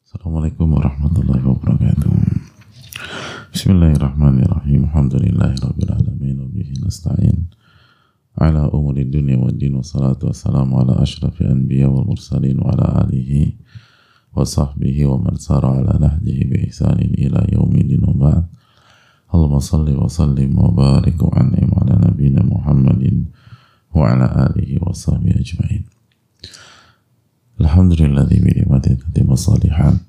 Assalamualaikum warahmatullahi wabarakatuh. Bismillahirrahmanirrahim. Alhamdulillahirabbil alamin wa bihi nasta'in ala umuri dunya waddin, wassalatu wassalamu ala asyrafil anbiya wal mursalin wa ala alihi wa sahbihi wa man sara ala nahjihi bi ihsanin ila yaumiddin wa ba'd. Allahumma salli wa sallim wa barik wa an'im ala nabiyyina Muhammadin wa ala alihi wa sahbihi ajma'in. Alhamdulilladzi bi ni'matihi tatimmu shalihat.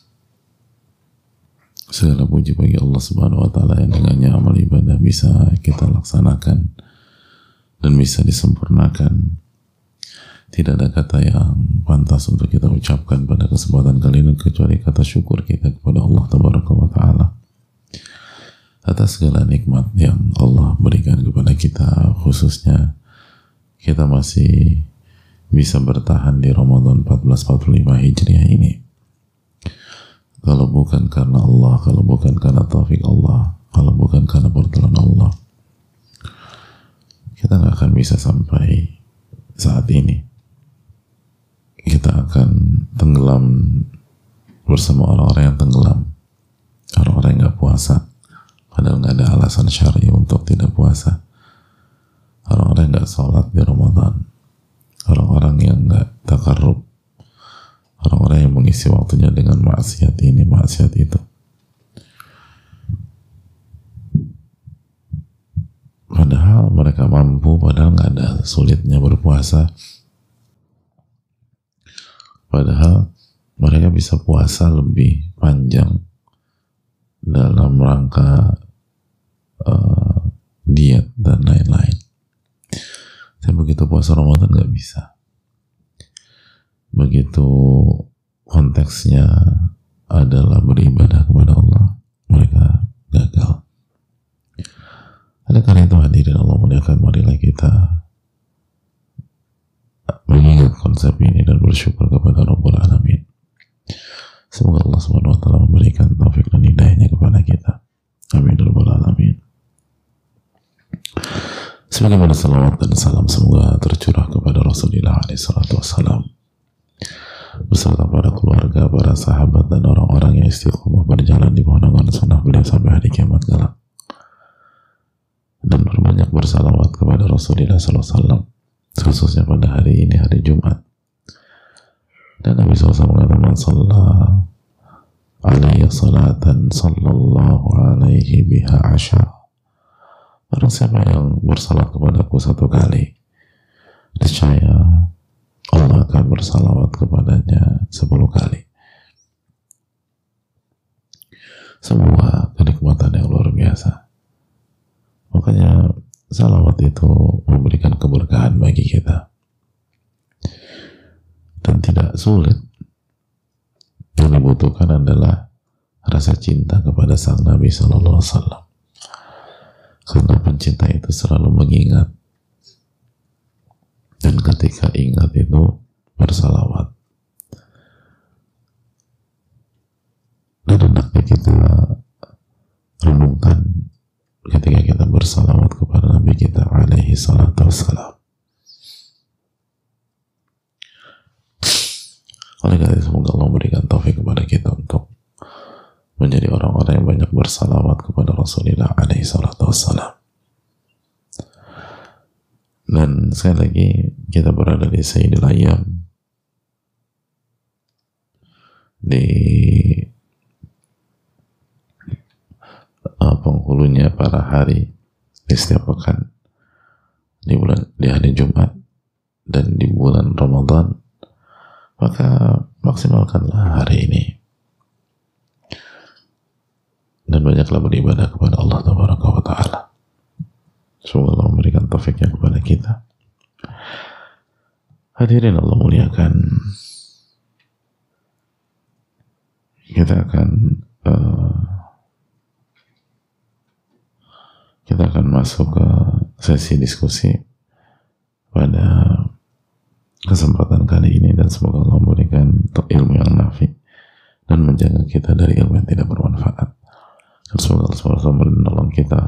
Segala puji bagi Allah Subhanahu wa taala yang dengannya amal ibadah bisa kita laksanakan dan bisa disempurnakan. Tidak ada kata yang pantas untuk kita ucapkan pada kesempatan kali ini kecuali kata syukur kita kepada Allah Tabaraka wa taala atas segala nikmat yang Allah berikan kepada kita, khususnya kita masih bisa bertahan di Ramadan 1445 Hijriah ini. Kalau bukan karena Allah, kalau bukan karena taufik Allah, kalau bukan karena pertolongan Allah, kita nggak akan bisa sampai saat ini. Kita akan tenggelam bersama orang-orang yang tenggelam, orang-orang yang nggak puasa, padahal nggak ada alasan syar'i untuk tidak puasa, orang-orang yang nggak sholat di Ramadan, orang-orang yang nggak takarrub, orang-orang yang mengisi waktunya dengan maksiat ini, maksiat itu. Padahal mereka mampu, padahal nggak ada sulitnya berpuasa. Padahal mereka bisa puasa lebih panjang dalam rangka diet dan lain-lain. Tapi begitu puasa Ramadan nggak bisa. Begitu konteksnya adalah beribadah kepada Allah, mereka gagal. Oleh karena itu hadirin Allah muliakan, marilah kita mengingat konsep ini dan bersyukur kepada Rabbul Alamin. Semoga Allah Subhanahu wa taala memberikan taufik dan hidayahnya kepada kita. Amin ya rabbal alamin. Sebagaimana salawat dan salam semoga tercurah kepada Rasulullah SAW beserta para keluarga, para sahabat dan orang-orang yang istiqomah berjalan di bawah naungan sunnah beliau sampai hari kiamat kelak. Dan berbanyak bersalawat kepada Rasulullah SAW, khususnya pada hari ini, hari Jumat. Dan Nabi SAW mengatakan, "Man shalla alaihi salatan sallallahu alaihi biha asya." Barang siapa yang bersalat kepadaku satu kali, niscaya Allah akan bersalawat kepadanya 10 kali. Sebuah kenikmatan yang luar biasa. Makanya salawat itu memberikan keberkahan bagi kita dan tidak sulit. Yang dibutuhkan adalah rasa cinta kepada sang Nabi Sallallahu Alaihi Wasallam. Karena pencinta itu selalu mengingat, dan ketika ingat itu bersalawat. Dan hendaknya kita renungkan ketika kita bersalawat kepada Nabi kita alaihi salatu wassalam. Oleh karena itu semoga Allah memberikan taufik kepada kita untuk menjadi orang-orang yang banyak bersalawat kepada Rasulullah alaihi salatu wassalam. Dan sekali lagi kita berada di Sayyidil Ayyam, di penghulunya para hari di setiap pekan, di hari Jumat dan di bulan Ramadan. Maka maksimalkanlah hari ini dan banyaklah beribadah kepada Allah Tabaraka wa taala. Semoga Allah memberikan taufiknya kepada kita. Hadirin Allah muliakan, kita akan masuk ke sesi diskusi pada kesempatan kali ini, dan semoga Allah memberikan ilmu yang nafi dan menjaga kita dari ilmu yang tidak bermanfaat. Dan semoga Allah menolong kita,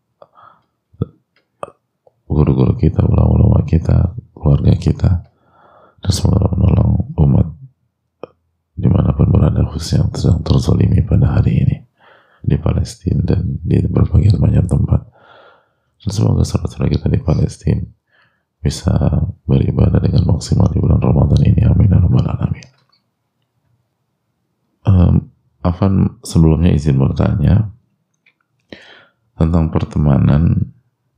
guru-guru kita, ulama-ulama kita, keluarga kita, dan semoga Allah menolong umat dimanapun dimanapun berada, khususnya yang sedang terzalimi pada hari ini di Palestina dan di berbagai macam tempat. Dan semoga saudara-saudara kita di Palestina bisa beribadah dengan maksimal di bulan Ramadan ini. Amin ya rabbal alamin. Afan, sebelumnya izin bertanya tentang pertemanan.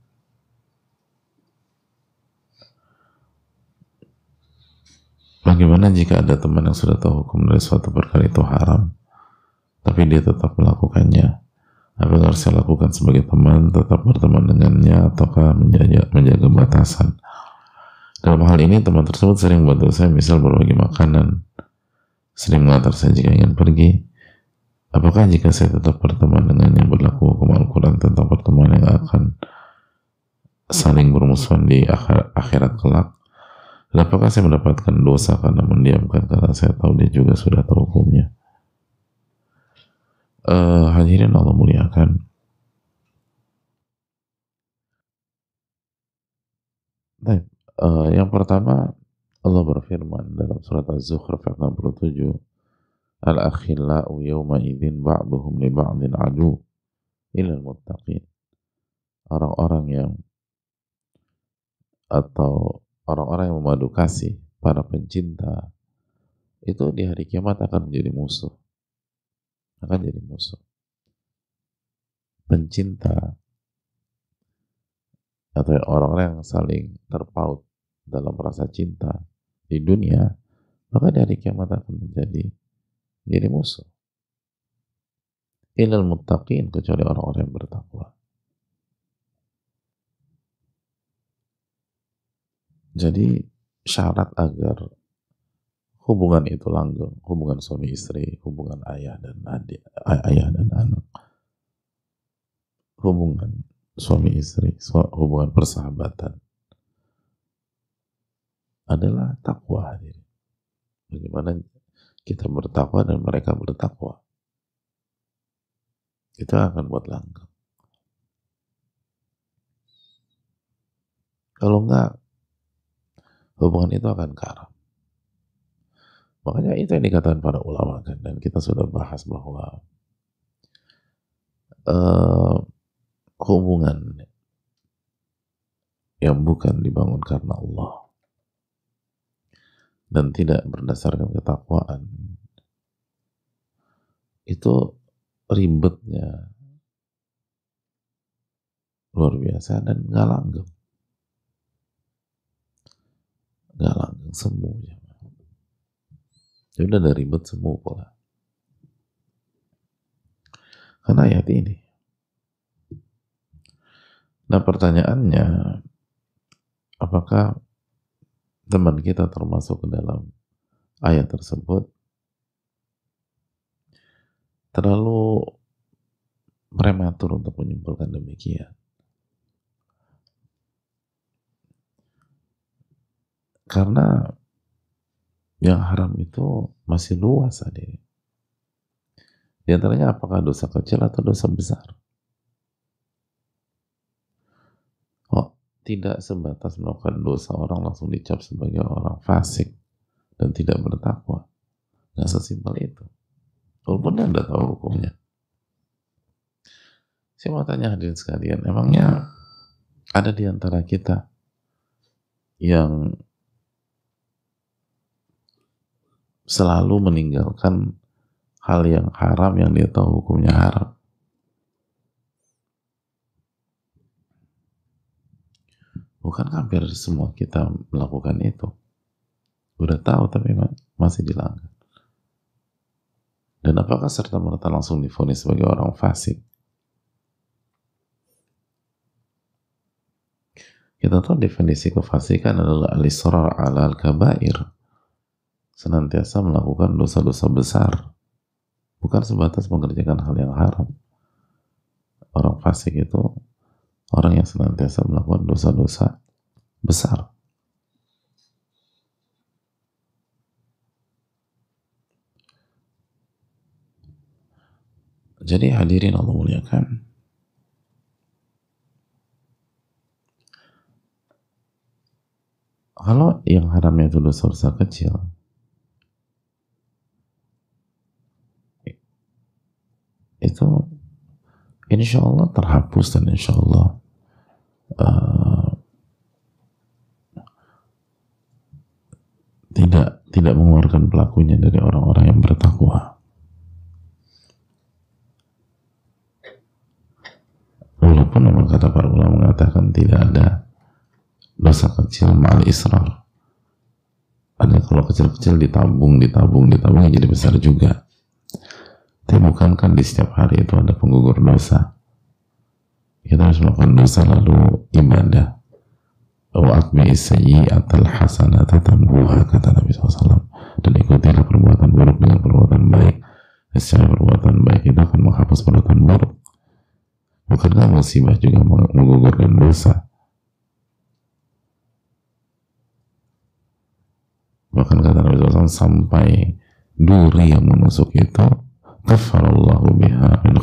Bagaimana jika ada teman yang sudah tahu hukum dari suatu perkara itu haram, tapi dia tetap melakukannya? Apa yang harus saya lakukan sebagai teman? Tetap berteman dengannya, ataukah menjaga batasan? Dalam hal ini, teman tersebut sering bantu saya, misal berbagi makanan, sering mengantar saya jika ingin pergi. Apakah jika saya tetap berteman dengannya berlaku hukum Al-Quran tentang pertemanan yang akan saling bermusuhan di akhirat kelak? Dan apakah saya mendapatkan dosa karena mendiamkan karena saya tahu dia juga sudah tahu hukumnya? Hadirin Allah muliakan. Baik, yang pertama Allah berfirman dalam surat Az-Zukhruf 67, Al-akhillau yawma idzin ba'duhum li ba'din adu illal muttaqin. Orang-orang yang atau orang-orang yang memadu kasih, para pencinta, itu di hari kiamat akan menjadi musuh. Akan jadi musuh. Pencinta atau orang-orang yang saling terpaut dalam rasa cinta di dunia, maka di hari kiamat akan jadi musuh. Illal muttaqin, kecuali orang-orang yang bertakwa. Jadi syarat agar hubungan itu langgeng, hubungan suami istri, hubungan ayah dan adik, ayah dan anak, hubungan suami istri, hubungan persahabatan adalah takwa. Bagaimana kita bertakwa dan mereka bertakwa, itu akan buat langgeng. Kalau enggak, hubungan itu akan karam. Makanya itu yang dikatakan para ulama kan, dan kita sudah bahas bahwa hubungan yang bukan dibangun karena Allah dan tidak berdasarkan ketakwaan, itu ribetnya luar biasa dan nggak langgeng semuanya. Ya udah, ada ribet semua pula. Karena ayat ini. Nah, pertanyaannya, apakah teman kita termasuk ke dalam ayat tersebut? Terlalu prematur untuk menyimpulkan demikian. Karena yang haram itu masih luas adanya. Di antaranya apakah dosa kecil atau dosa besar? Oh, tidak sebatas melakukan dosa orang langsung dicap sebagai orang fasik dan tidak bertakwa. Nggak sesimpel itu. Walaupun Anda tahu hukumnya. Saya mau tanya hadirin sekalian, emangnya ada di antara kita yang selalu meninggalkan hal yang haram yang dia tahu hukumnya haram? Bukan hampir semua kita melakukan itu. Udah tahu tapi masih dilanggar. Dan apakah serta-merta langsung divonis sebagai orang fasik? Kita tahu definisi kefasikan adalah al-israr ala al-kabair, senantiasa melakukan dosa-dosa besar, bukan sebatas mengerjakan hal yang haram. Orang fasik itu orang yang senantiasa melakukan dosa-dosa besar. Jadi hadirin Allah muliakan, kalau yang haramnya itu dosa-dosa kecil, itu insya Allah terhapus, dan insya Allah tidak mengeluarkan pelakunya dari orang-orang yang bertakwa. Walaupun memang kata para ulama mengatakan tidak ada dosa kecil ma'al israr. Ada kalau kecil-kecil ditabung ya jadi besar juga. Tapi bukankah di setiap hari itu ada penggugur dosa? Kita harus melakukan dosa lalu ibadah. Wa atbi'is sayyi'atal hasanata tamhuha, kata Nabi SAW. Dan ikutilah perbuatan buruk dengan perbuatan baik. Secara perbuatan baik itu akan menghapus perbuatan buruk. Bukankah musibah juga menggugurkan dosa? Bahkan kata Nabi SAW, sampai duri yang menusuk itu kafarallahu biha min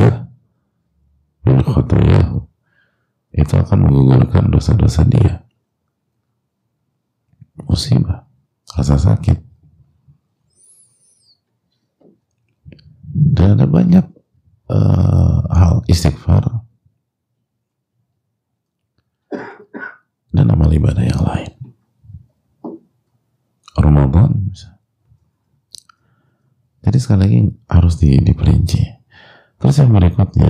khatayahu, itu akan menggugurkan dosa-dosa dia. Musibah, rasa sakit. Dan ada banyak hal istighfar dan amal ibadah yang lain. Ramadan misalnya. Jadi sekali lagi harus diperinci. Terus yang berikutnya,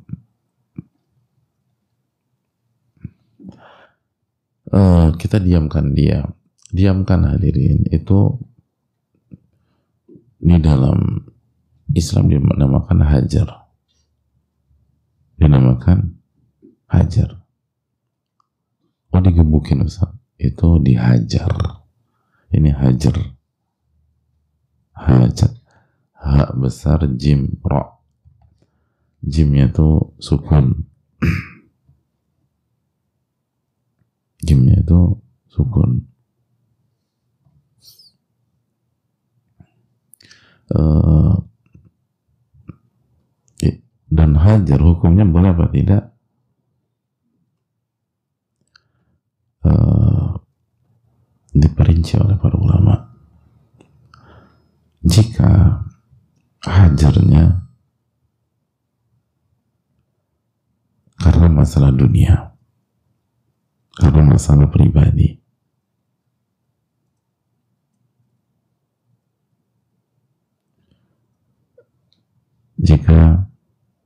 kita diamkan hadirin, itu di dalam Islam dinamakan hajar. Oh, digebukin Ustaz, itu dihajar. Ini hajar, ha besar, jim ra, jimnya itu sukun, jimnya itu sukun. Dan hajar hukumnya boleh apa tidak? Diperinci oleh para ulama. Jika hajarnya karena masalah dunia, karena masalah pribadi, jika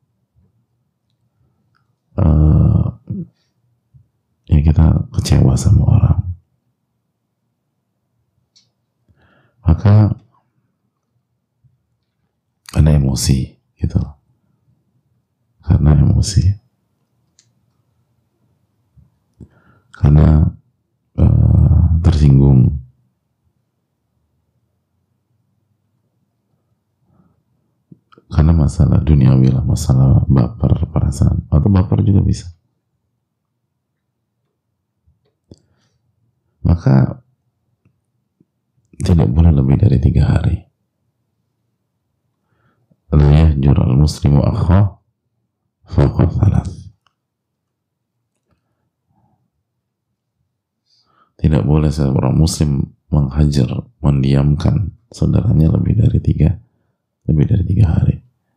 ya kita kecewa sama orang, maka ada emosi gitu, karena emosi, karena tersinggung, karena masalah duniawi lah, masalah baper, perasaan, atau baper juga bisa. Maka tidak boleh lebih dari 3 hari. La yahjur al-muslimu akha fawqa 3. Tidak boleh seorang muslim menghajar, mendiamkan saudaranya lebih dari 3 hari.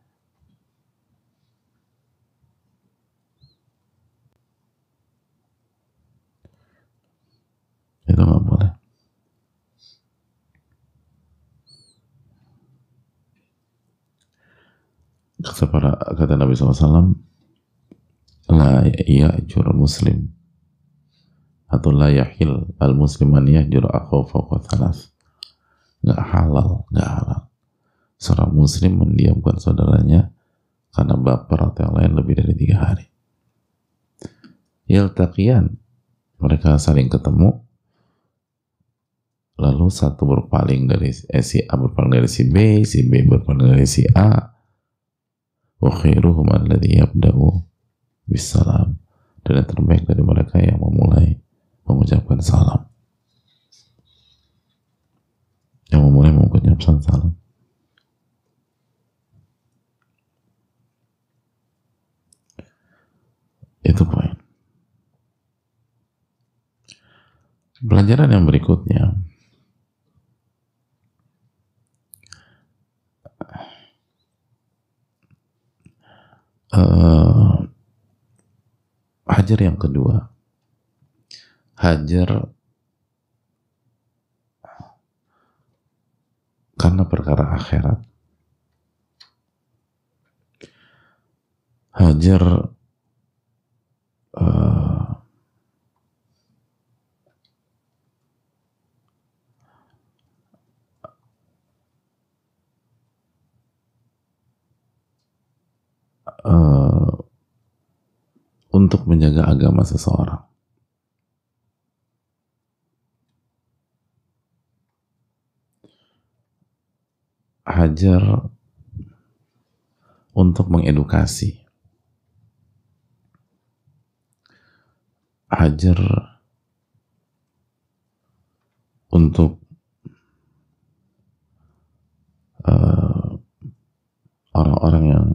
Itu nggak boleh. Kata Nabi SAW, la ya'jur muslim, atau la yahil al-muslim an yahjur akhahu fawqa 3. Nggak halal seorang muslim mendiamkan saudaranya karena baper atau yang lain lebih dari 3 hari. Yaltaqiyan, mereka saling ketemu, lalu satu berpaling dari si A berpaling dari si B berpaling dari si A. Wa khairuhum alladhi yabda'u bisalam, dan yang terbaik dari mereka yang memulai mengucapkan salam, mengucapkan salam. Itu poin. Pelajaran yang berikutnya, Hajar yang kedua, hajar karena perkara akhirat. Hajar untuk menjaga agama seseorang. Hajar untuk mengedukasi. Hajar untuk orang-orang yang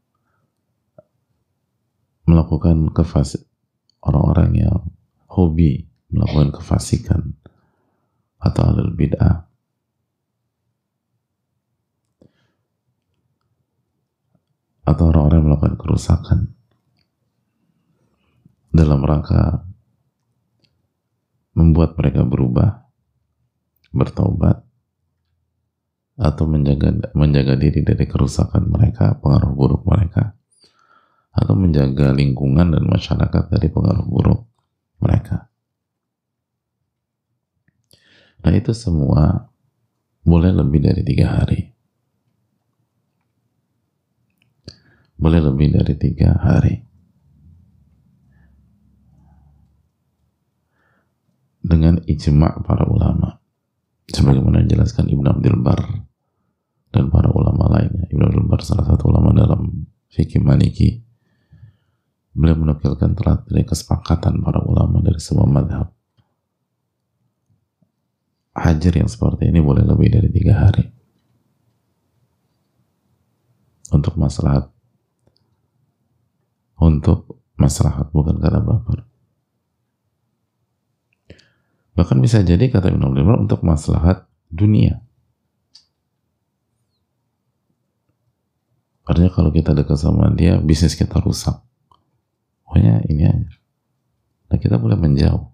melakukan orang-orang yang hobi melakukan kefasikan atau ahlul bid'ah, atau orang-orang yang melakukan kerusakan dalam rangka membuat mereka berubah, bertaubat, atau menjaga diri dari kerusakan mereka, pengaruh buruk mereka, atau menjaga lingkungan dan masyarakat dari pengaruh buruk mereka. Nah, itu semua boleh lebih dari 3 hari. Boleh lebih dari 3 hari. Dengan ijma' para ulama. Sebagaimana dijelaskan Ibn Abdul Bar dan para ulama lainnya. Ibn Abdul Bar salah satu ulama dalam fikih Maliki. Beliau menukilkan telah dari kesepakatan para ulama dari semua madhab. Hajar yang seperti ini boleh lebih dari 3 hari. Untuk maslahat. Untuk maslahat, bukan karena baper. Bahkan bisa jadi, kata Ibn Abdul Bar, untuk maslahat dunia. Artinya kalau kita dekat sama dia, bisnis kita rusak. Pokoknya ini aja. Nah, kita boleh menjauh.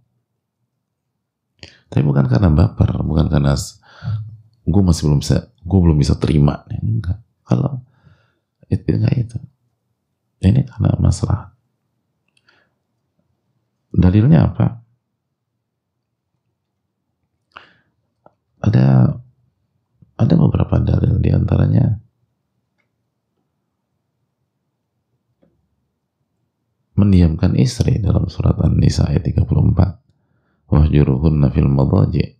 Tapi bukan karena baper, bukan karena gue belum bisa terima. Enggak. Kalau itu enggak itu. Ini karena masalah. Dalilnya apa? Ada beberapa dalil, di antaranya mendiamkan istri dalam surat An-Nisa ayat 34. Wahjuruhunna fil madaji.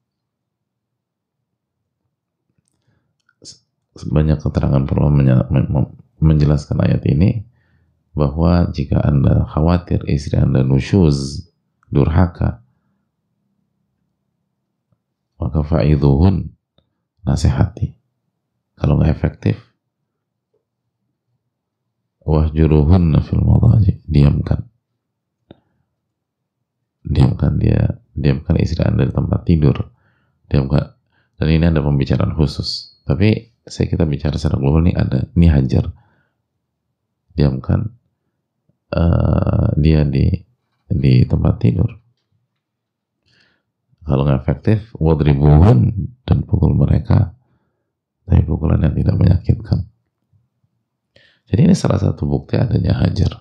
Sebanyak keterangan perlu menjelaskan ayat ini, bahwa jika Anda khawatir istri Anda nusyuz, durhaka, maka fa'idhuhun, nasihati. Kalau nggak efektif, wahjuruhunna fil madaji, diamkan istri Anda di tempat tidur, diamkan. Dan ini ada pembicaraan khusus, tapi kita bicara secara global. Ini hajar, diamkan dia di tempat tidur. Kalau nggak efektif, wadribuhun, dan pukul mereka, tapi pukulan yang tidak menyakitkan. Jadi ini salah satu bukti adanya hajar.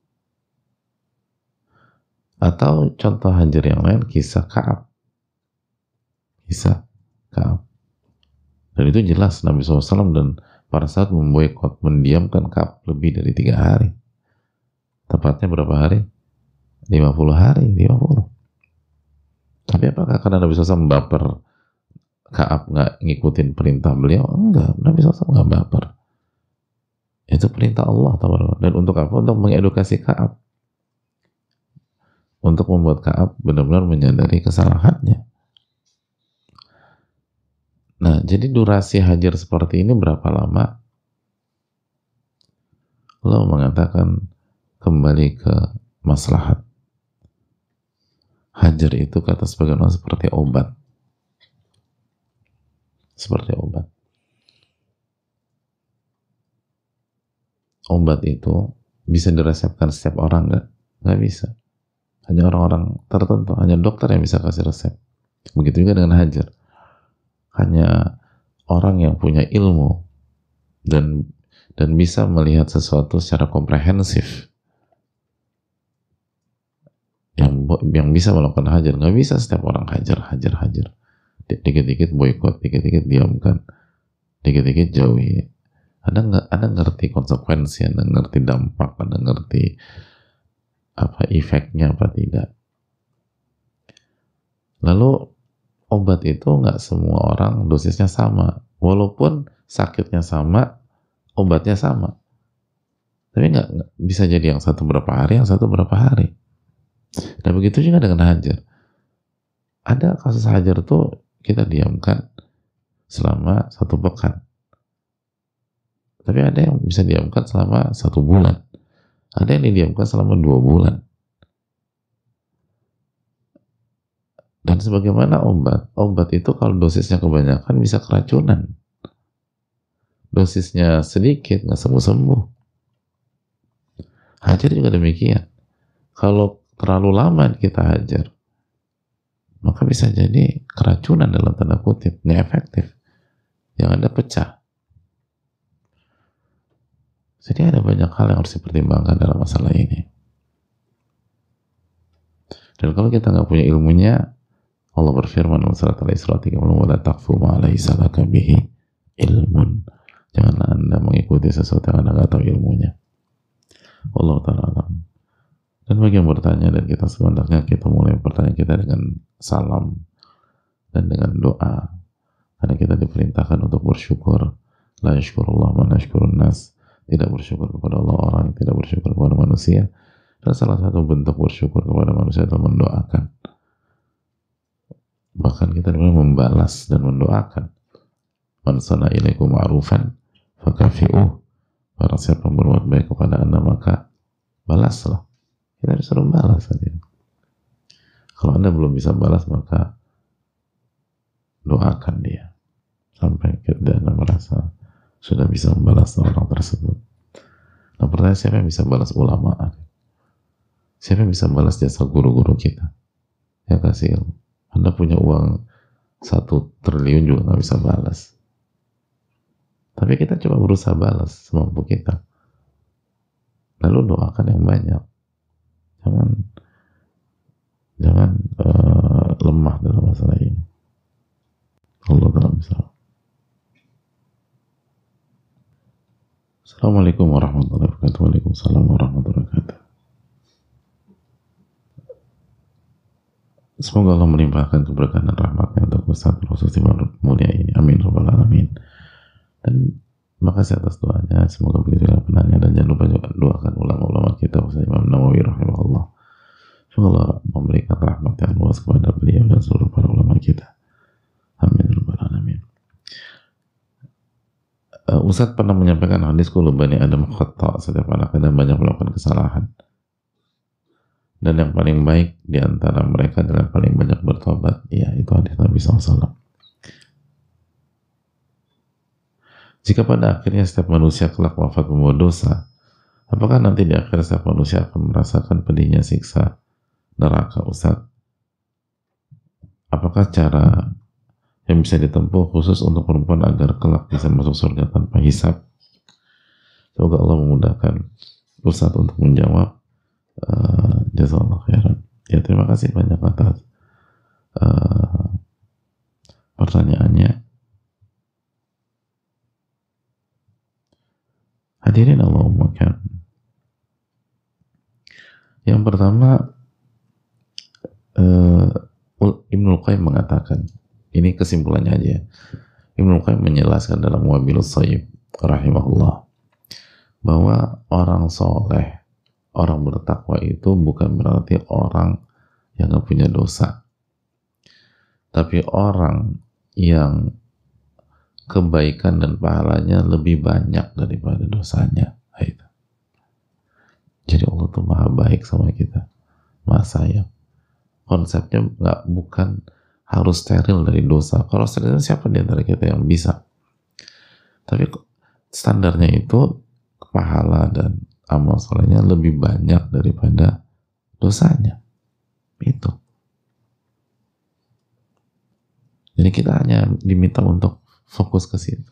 Atau contoh hajar yang lain, kisah Ka'ab. Dan itu jelas Nabi SAW dan para sahabat memboikot, mendiamkan Ka'ab lebih dari 3 hari. Tepatnya berapa hari? 50 hari, 50. Tapi apakah karena Nabi SAW baper, Ka'ab nggak ngikutin perintah beliau? Enggak, Nabi SAW nggak baper. Itu perintah Allah. Dan untuk apa? Untuk mengedukasi Ka'ab. Untuk membuat Ka'ab benar-benar menyadari kesalahannya. Nah, jadi durasi hajar seperti ini berapa lama? Allah mengatakan kembali ke maslahat. Hajar itu kata sebagian orang seperti obat. Seperti obat. Obat itu bisa diresepkan setiap orang nggak? Nggak bisa. Hanya orang-orang tertentu, hanya dokter yang bisa kasih resep. Begitu juga dengan hajar. Hanya orang yang punya ilmu dan bisa melihat sesuatu secara komprehensif yang bisa melakukan hajar. Nggak bisa setiap orang hajar. Dikit-dikit boykot, dikit-dikit diamkan, dikit-dikit jauhi. Anda ngerti konsekuensi, Anda ngerti dampak, Anda ngerti apa efeknya apa tidak. Lalu obat itu nggak semua orang dosisnya sama, walaupun sakitnya sama, obatnya sama, tapi nggak bisa jadi yang satu berapa hari, yang satu berapa hari. Dan begitu juga dengan hajar. Ada kasus hajar tuh kita diamkan selama 1 pekan, tapi ada yang bisa diamkan selama 1 bulan, ada yang didiamkan selama 2 bulan. Dan sebagaimana obat itu kalau dosisnya kebanyakan bisa keracunan. Dosisnya sedikit nggak sembuh-sembuh. Hajar juga demikian. Kalau terlalu lama kita hajar, maka bisa jadi keracunan dalam tanda kutip, nggak efektif. Yang ada pecah. Jadi ada banyak hal yang harus dipertimbangkan dalam masalah ini. Dan kalau kita nggak punya ilmunya, Allah berfirman dalam surat Al-Isra 30, "Wala taqfu ma laysa laka bihi ilmun." Janganlah Anda mengikuti sesuatu yang Anda nggak tahu ilmunya. Allah ta'ala alam. Dan bagi yang bertanya, dan kita sebenarnya kita mulai pertanyaan kita dengan salam dan dengan doa, karena kita diperintahkan untuk bersyukur. La yashkurullah man yashkurun nas. Tidak bersyukur kepada Allah orang yang tidak bersyukur kepada manusia. Dan salah satu bentuk bersyukur kepada manusia adalah mendoakan. Bahkan kita dimana membalas dan mendoakan. Man sana ilaikum ma'rufan fakafi'uh. Barang siapa berbuat baik kepada Anda, maka balaslah. Kita disuruh balas saja. Kalau Anda belum bisa balas, maka doakan dia sampai Anda merasa sudah bisa membalas orang tersebut. Nah, pertanyaan, siapa yang bisa balas ulama? Siapa yang bisa balas jasa guru-guru kita? Ya kasih ilmu. Anda punya uang 1 triliun juga nggak bisa balas. Tapi kita coba berusaha balas semampu kita. Lalu doakan yang banyak. Jangan lemah dalam masalah ini. Allah dalam masalah. Assalamualaikum warahmatullahi wabarakatuh. Waalaikumsalam warahmatullahi wabarakatuh. Semoga Allah melimpahkan keberkahan dan rahmatnya untuk Ustaz khusus di mulia ini. Amin rabbal alamin. Dan makasih atas doanya. Semoga begitu ya penanya, dan jangan lupa juga doakan ulama-ulama kita, Ustaz Imam Nawawi rahimahullah. Semoga Allah memberikan rahmat yang luas kepada beliau dan seluruh para ulama kita. Amin rabbal alamin. Ustaz pernah menyampaikan hadis kullu bani Adam khata', setiap anak Adam banyak melakukan kesalahan. Dan yang paling baik di antara mereka adalah yang paling banyak bertobat. Ya, itu hadis Nabi SAW. Jika pada akhirnya setiap manusia kelak wafat membawa dosa, apakah nanti di akhir setiap manusia akan merasakan pedihnya siksa neraka, Ustaz? Apakah cara yang bisa ditempuh khusus untuk perempuan agar kelak bisa masuk surga tanpa hisab? Semoga Allah memudahkan Ustaz untuk menjawab. Jazakallah khairan. Ya, terima kasih banyak atas pertanyaannya. Hadirin Allahumma kan. Yang pertama, Ibnul Qayyim mengatakan, ini kesimpulannya aja. Ibnul Qayyim menjelaskan dalam Wabilus Shayyib rahimahullah bahwa orang soleh, orang bertakwa itu bukan berarti orang yang gak punya dosa, tapi orang yang kebaikan dan pahalanya lebih banyak daripada dosanya. Jadi Allah tuh maha baik sama kita, maha sayang. Konsepnya bukan harus steril dari dosa. Kalau steril, siapa di antara kita yang bisa? Tapi standarnya itu pahala dan amal solehnya lebih banyak daripada dosanya. Itu. Jadi kita hanya diminta untuk fokus ke situ.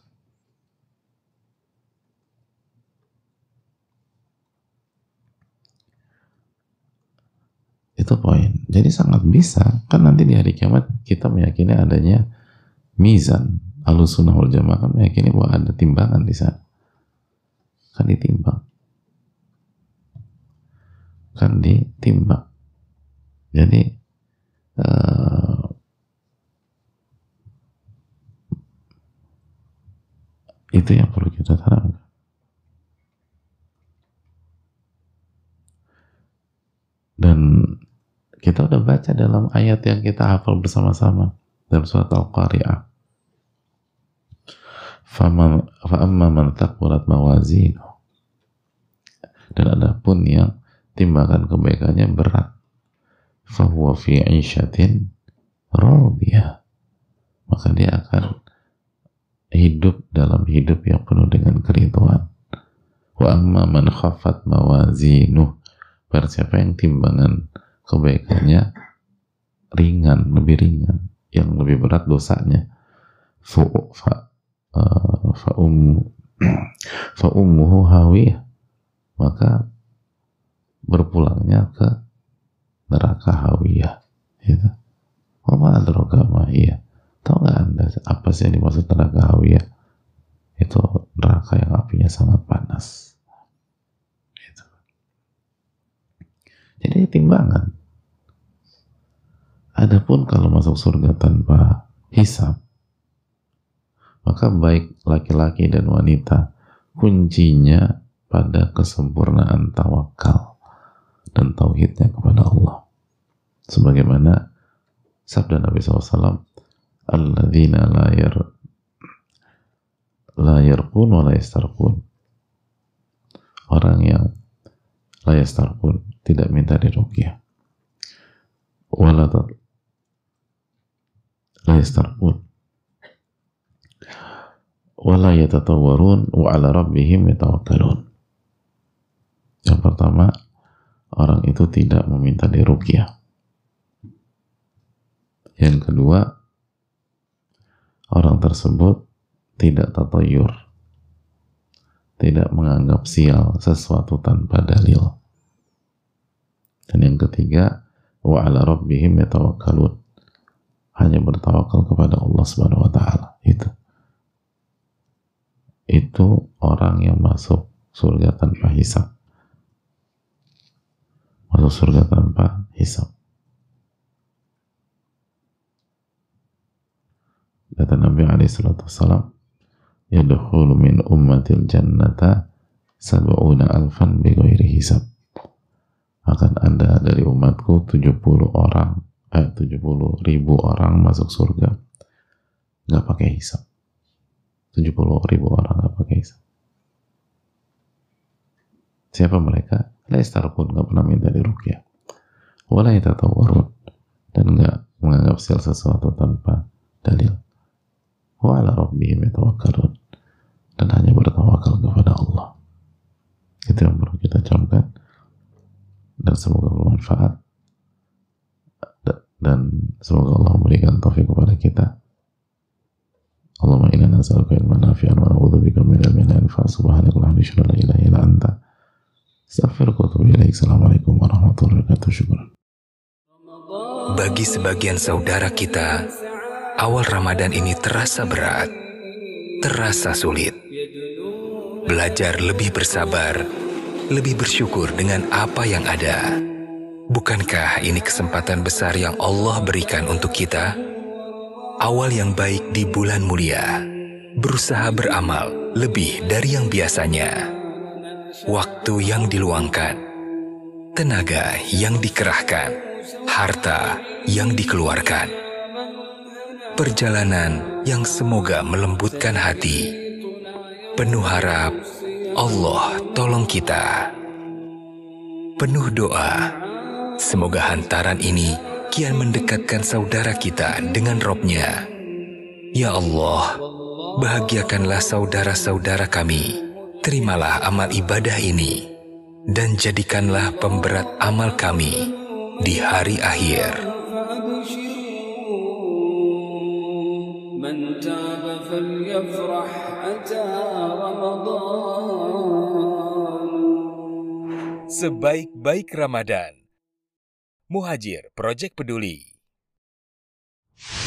Itu poin. Jadi sangat bisa, kan nanti di hari kiamat kita meyakini adanya mizan. Ahlussunnah wal Jamaah kan meyakini bahwa ada timbangan di sana. Kan ditimbang. Jadi itu yang perlu kita tanamkan. Dan kita udah baca dalam ayat yang kita hafal bersama-sama dalam surat Al-Qari'ah. Fa'amma man thaqulat mawazinu. Dan adapun yang timbangan kebaikannya berat, fahuwa fi 'ishatin radiyah. Maka dia akan hidup dalam hidup yang penuh dengan keridhaan. Wa amma man khaffat mawazinu. Barang siapa yang timbangan kebaikannya ringan, lebih ringan, yang lebih berat dosanya, fa ummuhu hawiyah, maka berpulangnya ke neraka hawiyah. Gitu. Wa ma adraka ma hiya. Tahu nggak Anda apa sih yang dimaksud neraka hawiyah? Itu neraka yang apinya sangat panas. Gitu. Jadi timbangan. Adapun kalau masuk surga tanpa hisab, maka baik laki-laki dan wanita, kuncinya pada kesempurnaan tawakal dan tauhidnya kepada Allah. Sebagaimana sabda Nabi SAW, alladzina la yarqun wa la yastarqun. Orang yang la yastarqun, tidak minta diruqyah. Wala la yastarqun. Wala yatatawwarun wa ala rabbihim yatawakkalun. Yang pertama, orang itu tidak meminta diruqyah. Yang kedua, orang tersebut tidak tatayur, tidak menganggap sial sesuatu tanpa dalil. Dan yang ketiga, wa ala rabbihim yatawakkalun, hanya bertawakal kepada Allah Subhanahu wa taala. Itu orang yang masuk surga tanpa hisab. Masuk surga tanpa hisab. Kata Nabi SAW, yadkhulu min ummatil jannata sab'una alfan bighairi hisab. Akan ada dari umatku 70 ribu orang masuk surga nggak pakai hisab. 70 ribu orang nggak pakai hisab. Siapa mereka? La yastarqun, nggak pernah minta diruqyah. Wala yatatawwarun, dan nggak menganggap sial sesuatu tanpa dalil. Wa ala rabbihim yatawakkalun, dan hanya bertawakal kepada Allah. Itu yang perlu kita camkan, dan semoga bermanfaat, dan semoga Allah memberikan taufik kepada kita. Allahumma inna nas'aluka ilman nafi'an wa na'udzubika min ilmin la yanfa'. Subhanakallahumma wa bihamdika, la ilaha illa anta, astaghfiruka wa atubu ilaik. Assalamualaikum warahmatullahi wabarakatuh. Syukran. Bagi sebagian saudara kita, awal Ramadan ini terasa berat, terasa sulit. Belajar lebih bersabar, lebih bersyukur dengan apa yang ada. Bukankah ini kesempatan besar yang Allah berikan untuk kita? Awal yang baik di bulan mulia, berusaha beramal lebih dari yang biasanya. Waktu yang diluangkan, tenaga yang dikerahkan, harta yang dikeluarkan. Perjalanan yang semoga melembutkan hati. Penuh harap, Allah tolong kita. Penuh doa, semoga hantaran ini kian mendekatkan saudara kita dengan Robnya. Ya Allah, bahagiakanlah saudara-saudara kami. Terimalah amal ibadah ini. dan jadikanlah pemberat amal kami di hari akhir. Sebaik-baik Ramadan. Muhajir Project Peduli.